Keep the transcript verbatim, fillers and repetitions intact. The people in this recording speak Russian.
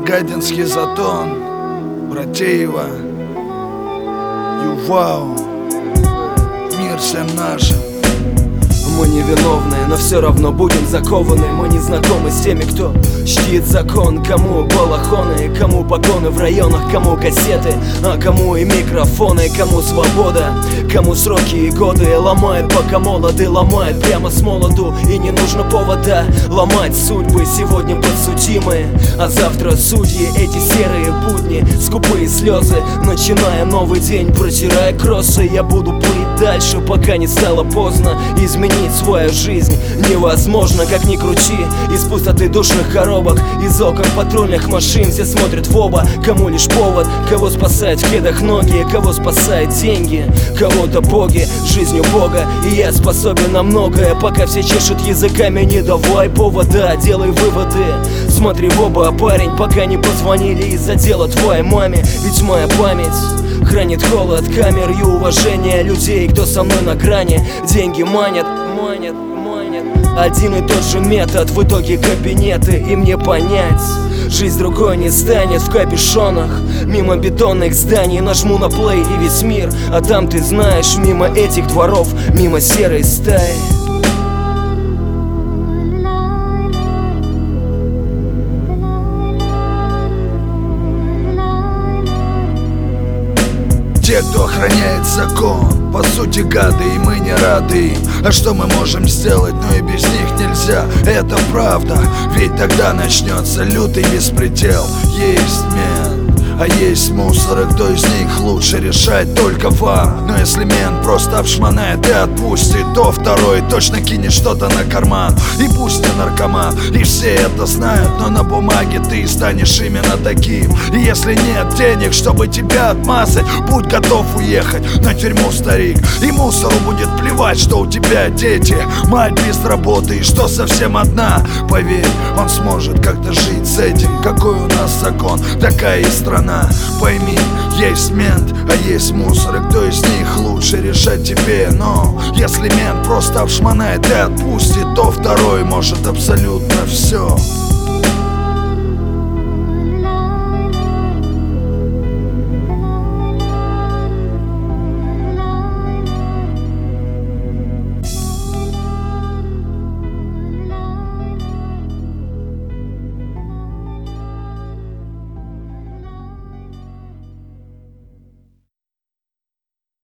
Гадинский затон, Братеева, Ювау, мир всем нашим. Мы невиновны, но все равно будем закованы. Мы не знакомы с теми, кто чтит закон. Кому балахоны, кому погоны в районах, кому кассеты, а кому и микрофоны, кому свобода, кому сроки и годы. Ломает пока молоды, ломает прямо с молоду. И не нужно повода ломать судьбы. Сегодня подсудимые, а завтра судьи. Эти серые будни, скупые слезы. Начиная новый день, протирая кроссы. Я буду плыть дальше, пока не стало поздно. Изменить свою жизнь невозможно, как ни крути. Из пустоты душных коробок, из окон патрульных машин. Все смотрят в оба, кому лишь повод. Кого спасают в кедах ноги, кого спасают деньги, кого-то боги, жизнью Бога. И я способен на многое, пока все чешут языками. Не давай повода, делай выводы. Смотри в оба, парень, пока не позвонили из-за дела твоей маме. Ведь моя память хранит холод камер и уважение людей, кто со мной на грани. Деньги манят, манят, манят. Один и тот же метод, в итоге кабинеты. И мне понять, жизнь другой не станет. В капюшонах, мимо бетонных зданий, нажму на плей и весь мир. А там, ты знаешь, мимо этих дворов, мимо серой стаи. Те, кто охраняет закон, по сути гады, и мы не рады им. А что мы можем сделать, но и без них нельзя. Это правда, ведь тогда начнется лютый беспредел. Есть мент, а есть мусор, и кто из них лучше решать только вам. Но если мент просто обшмонает и отпустит, то второй точно кинет что-то на карман. И пусть не наркоман, и все это знают, но на бумаге ты станешь именно таким. И если нет денег, чтобы тебя отмазать, будь готов уехать на тюрьму, старик. И мусору будет плевать, что у тебя дети, мать без работы и что совсем одна. Поверь, он сможет как-то жить с этим. Какой у нас закон, такая и страна. Пойми, есть мент, а есть мусор, и кто из них лучше решать тебе. Но если мент просто обшмонает и отпустит, то второй может абсолютно все.